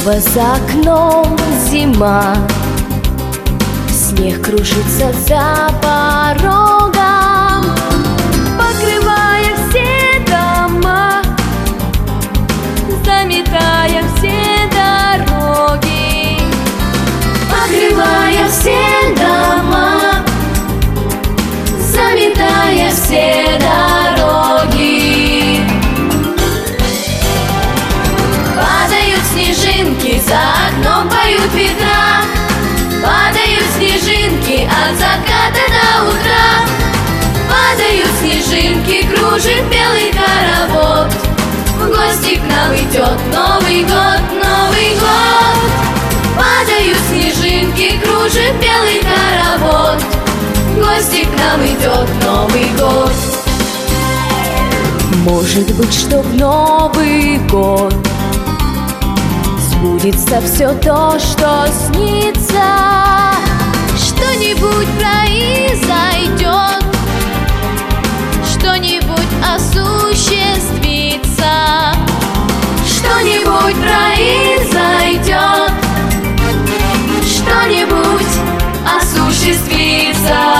Снова за окном зима, снег кружится за порогом, покрывая все дома, заметая все дороги, покрывая все дома, заметая все дороги. Падают снежинки, за окном поют ветра, падают снежинки от заката до утра. Падают снежинки, кружит белый хоровод, в гости к нам идет Новый год, Новый год. Падают снежинки, кружит белый хоровод, в гости к нам идет Новый год. Может быть, что в Новый год сбудется все то, что снится, что-нибудь произойдет, что-нибудь осуществится, что-нибудь произойдет, что-нибудь осуществится.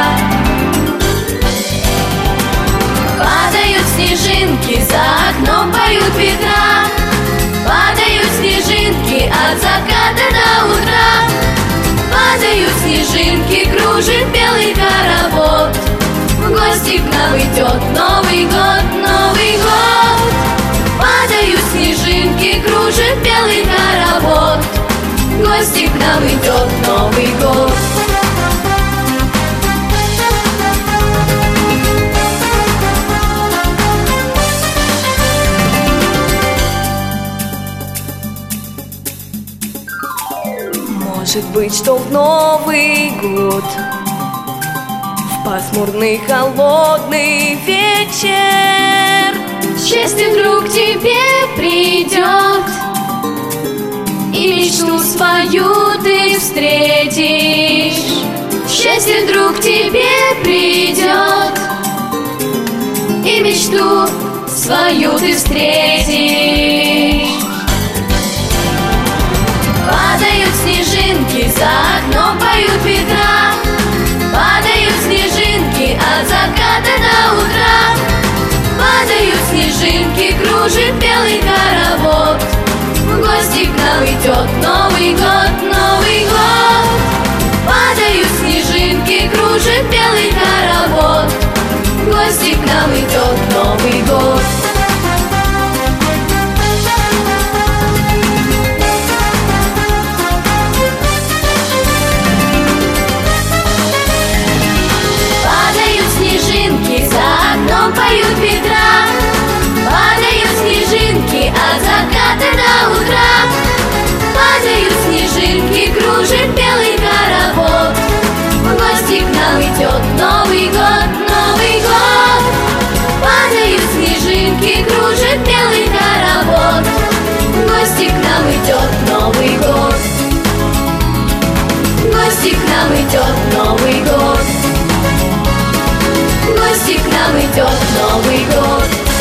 Падают снежинки, за окном поют ветра, падают снежинки от заката до утра. Падают снежинки, кружит белый хоровод, в гости к нам идет Новый год, Новый год. Падают снежинки, кружит белый хоровод, в гости к нам идет Новый год. Может быть, что в Новый год, в пасмурный холодный вечер, счастье вдруг тебе придет, и мечту свою ты встретишь. Счастье вдруг тебе придет, и мечту свою ты встретишь. Падают снежинки, за окном поют ветра, падают снежинки от заката до утра. Падают снежинки, кружит белый хоровод, в гости к нам идет Новый год, Новый год. Падают снежинки, кружит белый хоровод, в гости к нам идет Новый год. Поют ветра, падают снежинки от заката до утра. Падают снежинки, кружит белый хоровод, в гости к нам идет Новый год, Новый год. Падают снежинки, кружит белый хоровод, в гости к нам идет Новый год. В гости к нам идет Новый год. В гости к нам идет Новый год.